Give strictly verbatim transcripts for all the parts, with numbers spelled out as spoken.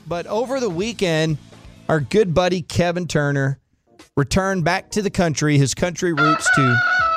but over the weekend, our good buddy Kevin Turner returned back to the country, his country roots, to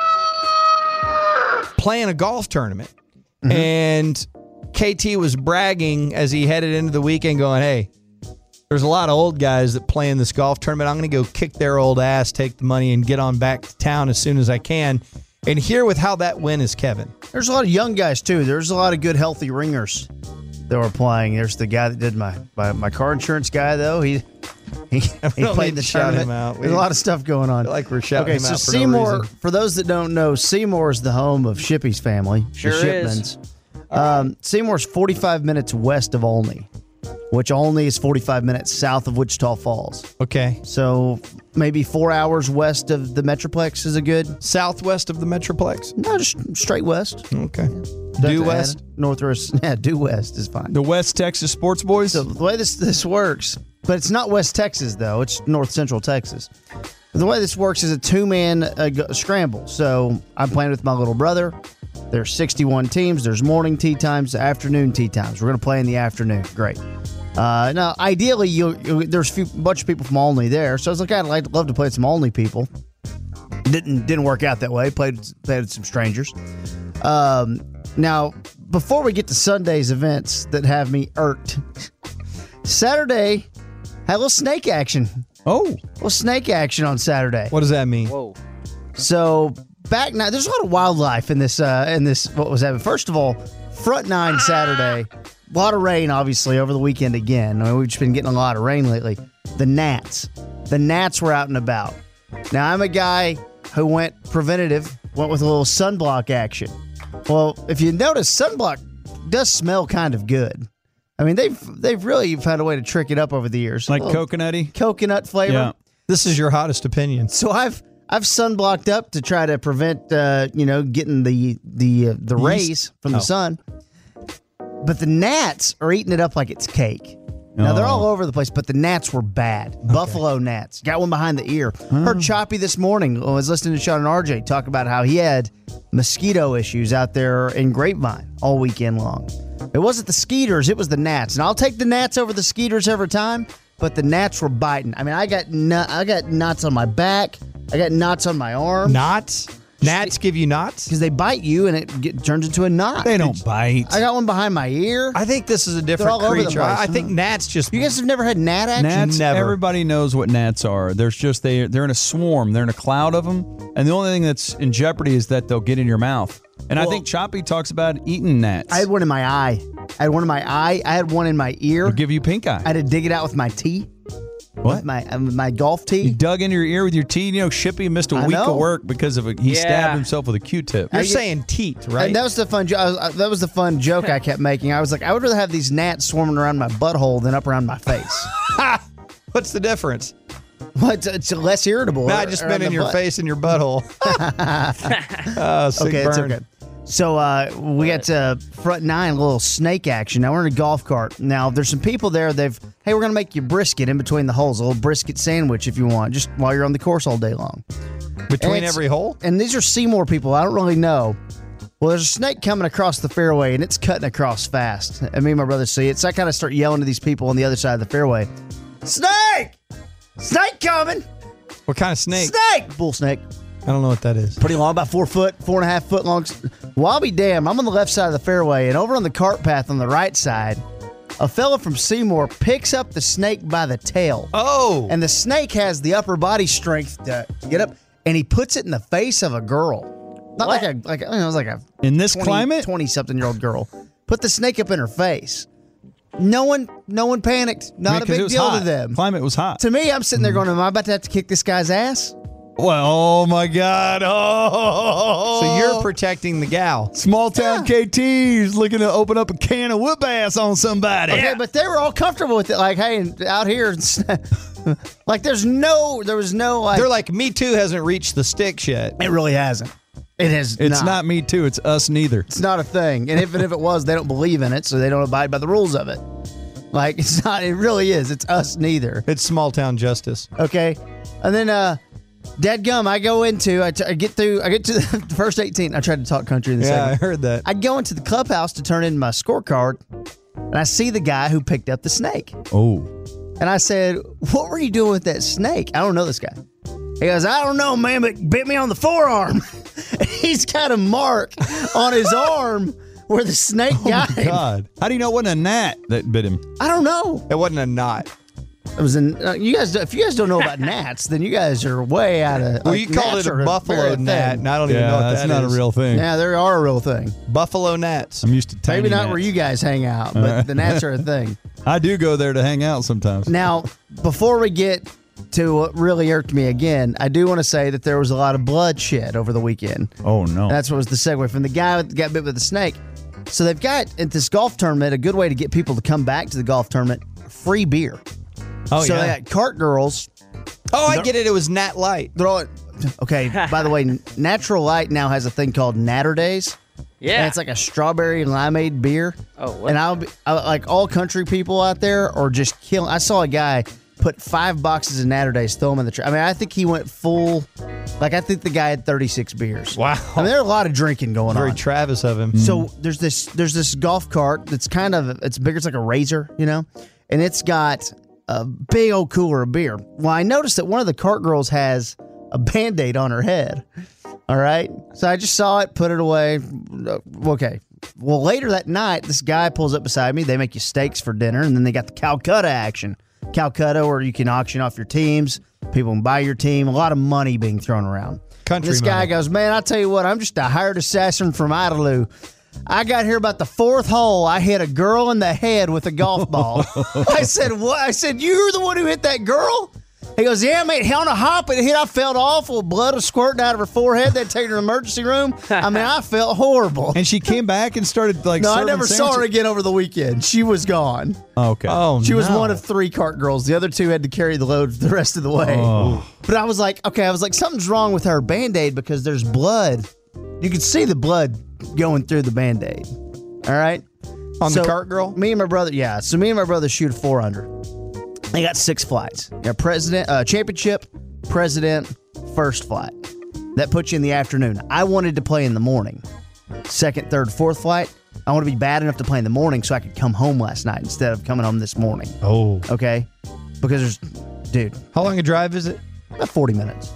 play in a golf tournament. Mm-hmm. And K T was bragging as he headed into the weekend going, hey, there's a lot of old guys that play in this golf tournament. I'm going to go kick their old ass, take the money, and get on back to town as soon as I can. And here with how that went is Kevin. There's a lot of young guys, too. There's a lot of good, healthy ringers that were playing. There's the guy that did my my, my car insurance guy, though. He he, he played the tournament. Out. There's a lot of stuff going on. I feel like we're shouting okay, him out so for Seymour, no reason. For those that don't know, Seymour is the home of Shippy's family. Sure the Shipmans. is. Um, Seymour's forty-five minutes west of Olney, which Olney is forty-five minutes south of Wichita Falls. Okay. So maybe four hours west of the Metroplex is a good? Southwest of the Metroplex? No, just straight west. Okay. Doesn't Due add. west? Northwest. Yeah, due west is fine. The West Texas Sports Boys? So the way this, this works, but it's not West Texas, though. It's North Central Texas. The way this works is a two-man uh, g- scramble. So I'm playing with my little brother. There's sixty-one teams. There's morning tee times, afternoon tee times. We're going to play in the afternoon. Great. Uh, now, ideally, you, you, there's a few, bunch of people from Olney there. So I was like, I'd like, love to play with some Olney people. Didn't didn't work out that way. Played, played with some strangers. Um, now, before we get to Sunday's events that have me irked, Saturday had a little snake action. Oh. A little snake action on Saturday. What does that mean? Whoa. So back now, there's a lot of wildlife in this. Uh, in this, what was happening? First of all, front nine Saturday, a lot of rain, obviously over the weekend again. I mean, we've just been getting a lot of rain lately. The gnats, the gnats were out and about. Now I'm a guy who went preventative, went with a little sunblock action. Well, if you notice, sunblock does smell kind of good. I mean, they've they've really found a way to trick it up over the years. Like A little coconutty? coconut flavor. Yeah. This is your hottest opinion. So I've I've sunblocked up to try to prevent uh, you know getting the the uh, the rays from the Oh. sun. But the gnats are eating it up like it's cake. Now they're Oh. all over the place, but the gnats were bad. Buffalo gnats. Got one behind the ear. Heard Choppy this morning. I was listening to Sean and R J talk about how he had mosquito issues out there in Grapevine all weekend long. It wasn't the skeeters, it was the gnats. And I'll take the gnats over the skeeters every time, but the gnats were biting. I mean, I got nut, I got knots on my back. I got knots on my arm. Knots? Gnats give you knots? Because they bite you and it get, turns into a knot. They don't bite. I got one behind my ear. I think this is a different all over the creature. place. I I think gnats just... You guys have never had gnat action? Gnats, Never. everybody knows what gnats are. There's just, they, they're in a swarm. They're in a cloud of them. And the only thing that's in jeopardy is that they'll get in your mouth. And I Well- think Choppy talks about eating gnats. I had one in my eye. I had one in my eye. I had one in my ear. It'll give you pink eye. I had to dig it out with my tee. What? With my, uh, with my golf You tee. dug into your ear with your teeth. You know, Shippy missed a I week know. of work because of a, he Yeah. stabbed himself with a Q-tip. You're I get- saying teat, right? And that was the fun. Jo- I was, uh, that was the fun joke I kept making. I was like, I would rather have these gnats swarming around my butthole than up around my face. What's the difference? Well, it's, it's less irritable. I just around meant in the your butt. face and your butthole. uh, sick Okay, it's burn. okay. So uh, we got uh, front nine, a little snake action. Now we're in a golf cart. Now there's some people there. They've hey, we're gonna make you brisket in between the holes, a little brisket sandwich if you want, just while you're on the course all day long. Between And it's- every hole? And these are Seymour people. I don't really know. Well, there's a snake coming across the fairway, and it's cutting across fast. And me and my brother see it, so I kind of start yelling to these people on the other side of the fairway, "Snake! Snake coming! What kind of snake? Snake! Bull snake. I don't know what that is. Pretty long, about four foot, four and a half foot long. Well, I'll be damned. I'm on the left side of the fairway, and over on the cart path on the right side, a fella from Seymour picks up the snake by the tail. Oh! And the snake has the upper body strength to get up, and he puts it in the face of a girl. Not like a, like, a, you know, it was like a In this twenty, climate? twenty-something year old girl. Put the snake up in her face. No one, no one panicked. Not a Because it big was deal hot. to them. Climate was hot. To me, I'm sitting there going, am I about to have to kick this guy's ass? Well, oh my God. Oh. So you're protecting the gal. Small town K T's looking to open up a can of whoop ass on somebody. Okay, but they were all comfortable with it. Like, hey, out here, like, there's no, there was no, like, They're like, Me Too hasn't reached the sticks yet. it really hasn't. It has It's not. not me too. It's us neither. It's not a thing. And even if it was, they don't believe in it, so they don't abide by the rules of it. Like, it's not, it really is. It's us neither. It's small town justice. Okay. And then, uh, dadgum, I go into, I, t- I get through, I get to the first eighteen. I tried to talk country in the Yeah, I second. heard that. I go into the clubhouse to turn in my scorecard, and I see the guy who picked up the snake. Oh. And I said, what were you doing with that snake? I don't know this guy. He goes, I don't know, man, but it bit me on the forearm. He's got a mark on his arm where the snake got him. God. How do you know it wasn't a gnat that bit him? I don't know. It wasn't a knot. It was in, uh, you guys. If you guys don't know about gnats, then you guys are way out of. Well, like, you called gnats it are a buffalo very gnat, thing. and I don't even know what that's that not is. a real thing. Yeah, they are a real thing. Buffalo gnats. I'm used to tiny Maybe not gnats. where you guys hang out, but the gnats are a thing. I do go there to hang out sometimes. Now, before we get to what really irked me again, I do want to say that there was a lot of bloodshed over the weekend. Oh, no. That's what was the segue from the guy that got bit with the snake. So they've got at this golf tournament a good way to get people to come back to the golf tournament: free beer. Oh, so yeah. they got cart girls. Oh, I get it. It was Nat Light. They're all okay. By the way, Natural Light now has a thing called Natter Days. Yeah. And it's like a strawberry and limeade beer. Oh, what? And I'll be I, like all country people out there are just killing. I saw a guy put five boxes of Natter Days, throw them in the trash. I mean, I think he went full. Like I think the guy had thirty-six beers. Wow. I mean, there's a lot of drinking going Very on. Travis of him. So there's this there's this golf cart that's kind of it's bigger. It's like a razor, you know, and it's got a big old cooler of beer. Well, I noticed that one of the cart girls has a Band-Aid on her head. All right. So I just saw it, put it away. Okay. Well, later that night, this guy pulls up beside me. They make you steaks for dinner, and then they got the Calcutta action. Calcutta, where you can auction off your teams. People can buy your team. A lot of money being thrown around. Country This guy money. goes, man, I'll tell you what, I'm just a hired assassin from Idalou. I got here about the fourth hole. I hit a girl in the head with a golf ball. I said, what? I said, you're the one who hit that girl? He goes, yeah, mate, on a hop, it hit. I felt awful. Blood was squirting out of her forehead. They'd taken her to the emergency room. I mean, I felt horrible. And she came back and started like No, I serving never saw her sandwiches? again over the weekend. She was gone. Oh, okay. Oh, She was no. one of three cart girls. The other two had to carry the load the rest of the way. Oh. But I was like, okay, I was like, something's wrong with her Band-Aid because there's blood. You can see the blood going through the Band-Aid. All right? On So, the cart girl? Me and my brother, yeah. So me and my brother shoot a four under. They got six flights. You got president, uh, championship, president, first flight. That puts you in the afternoon. I wanted to play in the morning. Second, third, fourth flight. I want to be bad enough to play in the morning so I could come home last night instead of coming home this morning. Oh. Okay? Because there's, dude, How long a drive is it? about forty minutes.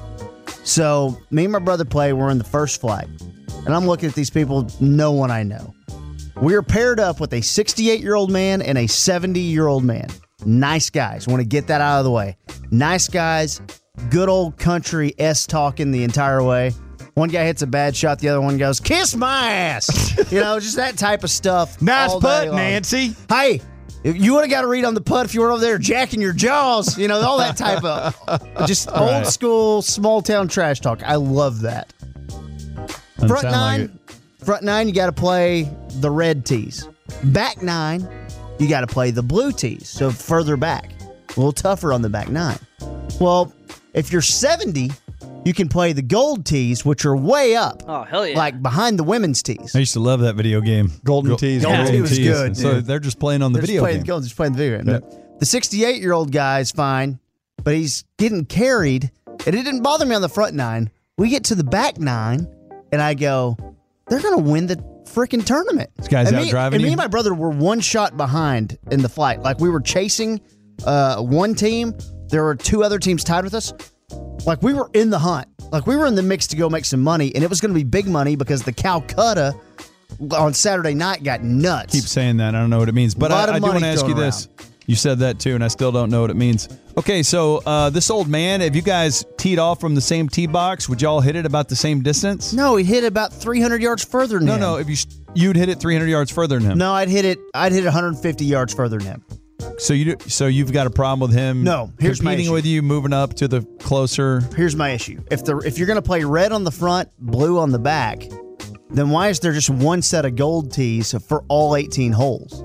So me and my brother play. We're in the first flight. And I'm looking at these people, no one I know. We're paired up with a sixty-eight-year-old man and a seventy-year-old man. Nice guys. Want to get that out of the way. Nice guys. Good old country S talking the entire way. One guy hits a bad shot. The other one goes, kiss my ass. You know, just that type of stuff. Nice all day putt, long. Nancy. Hey, you would have got to read on the putt if you were over there jacking your jaws. You know, all that type of just old Right. school, small town trash talk. I love that. Doesn't Front sound nine, like it. front nine, you got to play the red tees. Back nine, you got to play the blue tees. So further back, a little tougher on the back nine. Well, if you're seventy, you can play the gold tees, which are way up, Oh, hell yeah. like behind the women's tees. I used to love that video game. Golden Tees. Golden Tee was good, So dude. they're just playing on the They're just video playing game. the gold, just playing the video game. The sixty-eight-year-old guy is fine, but he's getting carried, and it didn't bother me on the front nine. We get to the back nine, and I go, they're going to win the freaking tournament. This guy's and out me, driving And me you? and my brother were one shot behind in the flight. Like we were chasing uh, one team. There were two other teams tied with us. Like we were in the hunt. Like we were in the mix to go make some money, and it was going to be big money because the Calcutta on Saturday night got nuts. Keep saying that. I don't know what it means. But Lot I, of I do want money to ask you thrown this. You said that too, and I still don't know what it means. Okay, so uh, this old man, if you guys teed off from the same tee box, would y'all hit it about the same distance? No, he hit about three hundred yards further than No, him. no. If you you'd hit it three hundred yards further than him. No, I'd hit it. I'd hit one hundred fifty yards further than him. So you do- so you've got a problem with him? No, here's my competing issue. with you, moving up to the closer. Here's my issue: if the if you're going to play red on the front, blue on the back, then why is there just one set of gold tees for all eighteen holes?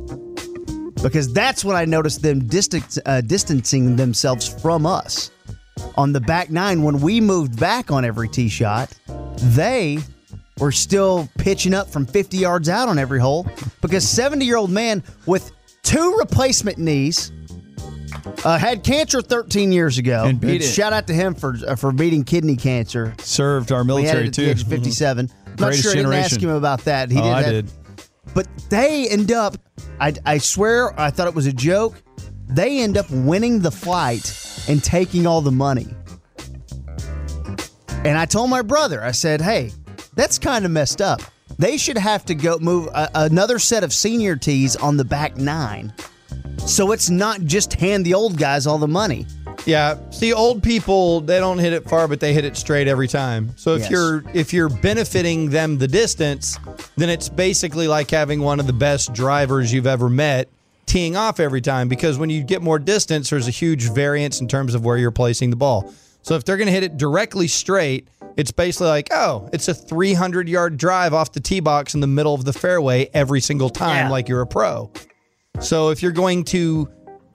Because that's when I noticed them distance, uh, distancing themselves from us. On the back nine, when we moved back on every tee shot, they were still pitching up from fifty yards out on every hole because seventy-year-old man with two replacement knees uh, had cancer thirteen years ago. And beat it. Shout out to him for uh, for beating kidney cancer. Served our We had military it at the too. age of fifty-seven. I'm not Greatest sure I didn't generation. ask him about that. He Oh, did I that. did. But they end up, I, I swear, I thought it was a joke. They end up winning the flight and taking all the money. And I told my brother, I said, hey, that's kind of messed up. They should have to go move a, another set of senior tees on the back nine. So it's not just hand the old guys all the money. Yeah. See, old people, they don't hit it far, but they hit it straight every time. So if Yes. you're if you're benefiting them the distance, then it's basically like having one of the best drivers you've ever met teeing off every time, because when you get more distance, there's a huge variance in terms of where you're placing the ball. So if they're going to hit it directly straight, it's basically like, oh, it's a three hundred yard drive off the tee box in the middle of the fairway every single time, Yeah. like you're a pro. So if you're going to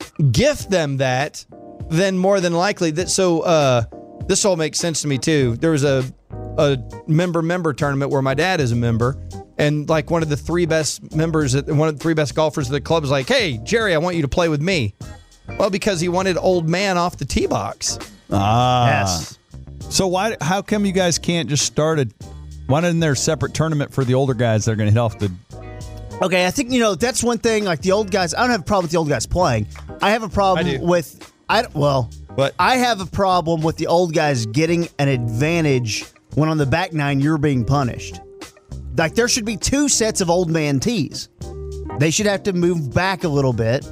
gift them that, then more than likely that. So uh, this all makes sense to me too. There was a a member member tournament where my dad is a member, and like one of the three best members, at, one of the three best golfers at the club is like, "Hey, Jerry, I want you to play with me." Well, because he wanted old man off the tee box. Ah. Yes. So why? How come you guys can't just start a? Why isn't there a separate tournament for the older guys that are going to hit off the? Okay, I think, you know, that's one thing, like the old guys, I don't have a problem with the old guys playing. I have a problem I do. with, I well, What? I have a problem with the old guys getting an advantage when on the back nine you're being punished. Like there should be two sets of old man tees. They should have to move back a little bit.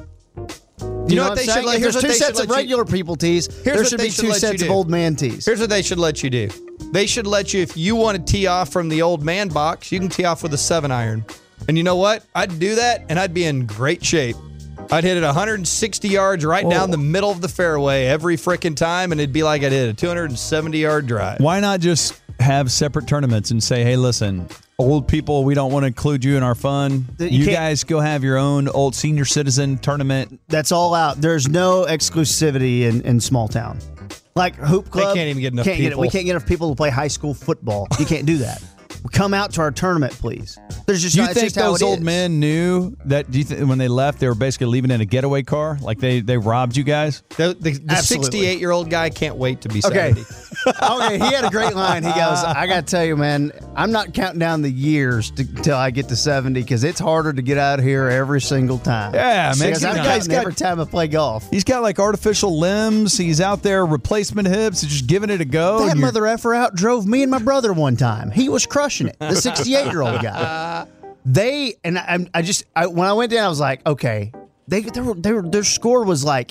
You, know know, what what they I'm should saying? let- If here's there's what two they should sets of let you- regular people tees, there what should they be should two let you sets of do. old man tees. Here's what they should let you do. They should let you, if you want to tee off from the old man box, you can tee off with a seven iron. And you know what? I'd do that, and I'd be in great shape. I'd hit it one hundred sixty yards right Whoa. down the middle of the fairway every frickin' time, and it'd be like I did a two hundred seventy yard drive. Why not just have separate tournaments and say, hey, listen, old people, we don't want to include you in our fun. You You, can't- guys go have your own old senior citizen tournament. That's all out. There's no exclusivity in, in small town. Like Hoop Club. can't even get enough can't Get, people. we can't get enough people to play high school football. You can't do that. Come out to our tournament, please. There's just Do you not, it's think just how those it old is. men knew that? Do you think when they left, they were basically leaving in a getaway car? Like they, they robbed you guys? The, the, the Absolutely. sixty-eight year old guy can't wait to be Okay. seventy. Okay, he had a great line. He goes, I got to tell you, man, I'm not counting down the years to, till I get to seventy because it's harder to get out of here every single time. Yeah, man. Because I'm That guy's counting got- every time I play golf. He's got like artificial limbs. He's out there replacement hips, just giving it a go. That and you're- mother effer out drove me and my brother one time. He was crushing it. The sixty-eight year old guy. They and I, I just I, when I went down, I was like, okay, they they were, they were their score was like.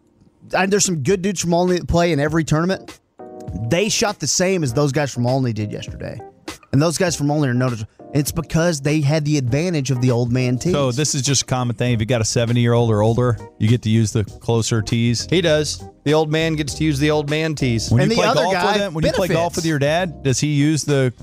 I, there's some good dudes from Olney that play in every tournament. They shot the same as those guys from Olney did yesterday, and those guys from Olney are noticeable. It's because they had the advantage of the old man tees. So this is just a common thing. If you got a seventy year old or older, you get to use the closer tees. He does. The old man gets to use the old man tees. When And you the play other golf guy with him, when you play golf benefits. with your dad, does he use the?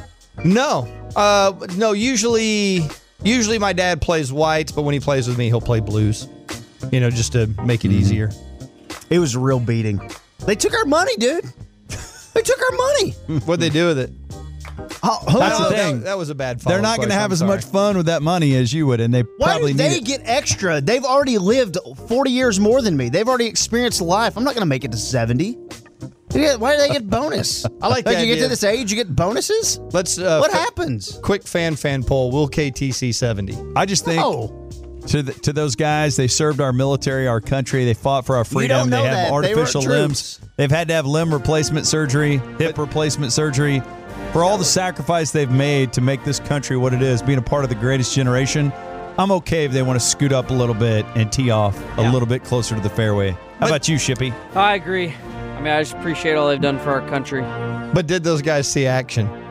No, uh, no. Usually, usually my dad plays whites, but when he plays with me, he'll play blues. You know, just to make it easier. it was a real beating. They took our money, dude. They took our money. What'd they do with it? Oh, who That's knows? the that, thing. That, was a bad. follow They're not going to question. have I'm as sorry. much fun with that money as you would, and they Why probably do need they it. get extra? They've already lived forty years more than me. They've already experienced life. I'm not going to make it to seventy. Yeah, why do they get bonus? I like the you get idea. to this age, you get bonuses. Let's. Uh, What fa- happens? Quick fan fan poll. Will K T C seventy? I just think Oh, to the, to those guys, they served our military, our country. They fought for our freedom. don't know they have that. They were artificial troops. limbs. They've had to have limb replacement surgery, hip replacement surgery. For all the sacrifice they've made to make this country what it is, being a part of the greatest generation, I'm okay if they want to scoot up a little bit and tee off a little bit closer to the fairway. How But- about you, Shippy? I agree. I mean, I just appreciate all they've done for our country. But did those guys see action?